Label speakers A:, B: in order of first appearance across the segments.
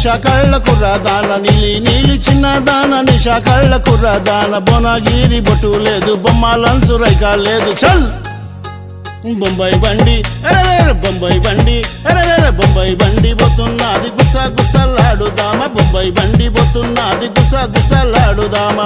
A: నిషా కళ్ళ కుర్రదాన నీలి నీలి చిన్నదాన నిషా కళ్ళ కుర్రదాన బొనగిరి బొట్టు లేదు బొమ్మ లంచు రైకా లేదు చల్ బొంబాయి బండి అరే బొంబాయి బండి అరే బొంబాయి బండి పోతున్నది గుస గుసలాడుదామా బొంబాయి బండి పోతున్నది గుస గుసలాడుదామా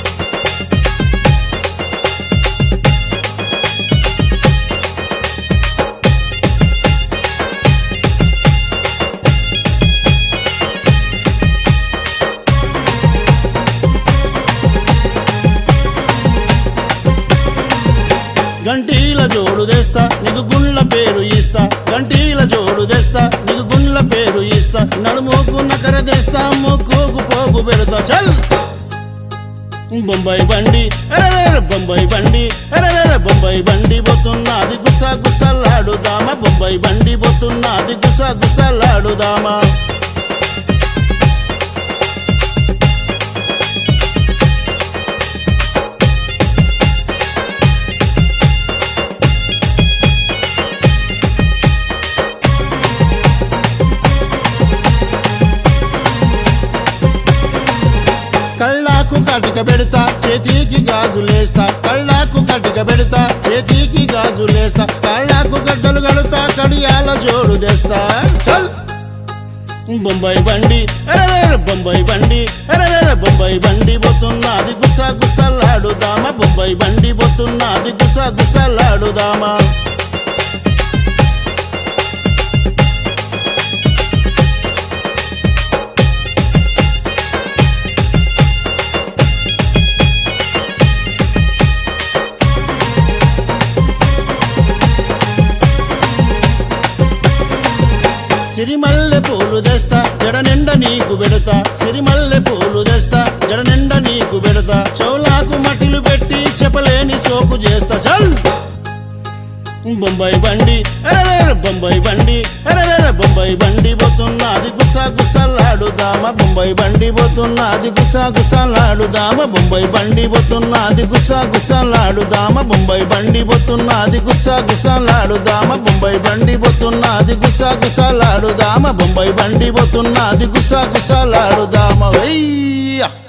A: గంటీల జోడు తెస్తా నీకు గుండ్ల పేరు ఇస్తా గంటీల జోడు తెస్తా నీకు గుండ్ల పేరు ఇస్తా నడుముకు నకర తెస్తా ముక్కుకు పోగు పెడతా చల్ బొంబాయి బండి అరే బొంబాయి బండి అరే బొంబాయి బండి పోతున్నది గుస గుసలాడుదామా బొంబాయి బండి పోతున్నది గుస గుసలాడుదామా కళ్ళాకు కటిక పెడతా చేతికి గాజులేస్తా కళ్ళాకు కటిక పెడతా చేతికి గాజులేస్తా కళ్ళాకు గడ్డలు కడతా కడియాల జోడు తెస్తా చల్ బొంబాయి బండి అరే బొంబాయి బండి అరే బొంబాయి బండి పోతున్నది గుస గుసలాడుదామా బొంబాయి బండి పోతున్నది గుస గుసలాడుదామా సిరిమల్లె పూలు తెస్తా జడ నిండా నీకు పెడతా సిరిమల్లె పూలు తెస్తా జడ నిండా నీకు పెడతా చౌలాకు మట్టిలు పెట్టి చెప్పలేని సోకు చేస్తా చల్ బొంబాయి బండి అరే బొంబాయి బండి అరే బొంబాయి బండి పోతున్నది గుస గుసలాడుదామా బొంబాయి బండి పోతున్నది గుస గుసలాడుదామా బొంబాయి బండి పోతున్నది గుస గుసలాడుదామా బొంబాయి బండి పోతున్నది గుస గుసలాడుదామా బొంబాయి బండి పోతున్నది గుస గుసలాడుదామా బొంబాయి బండి పోతున్నది గుస గుసలాడుదామా వెయ్య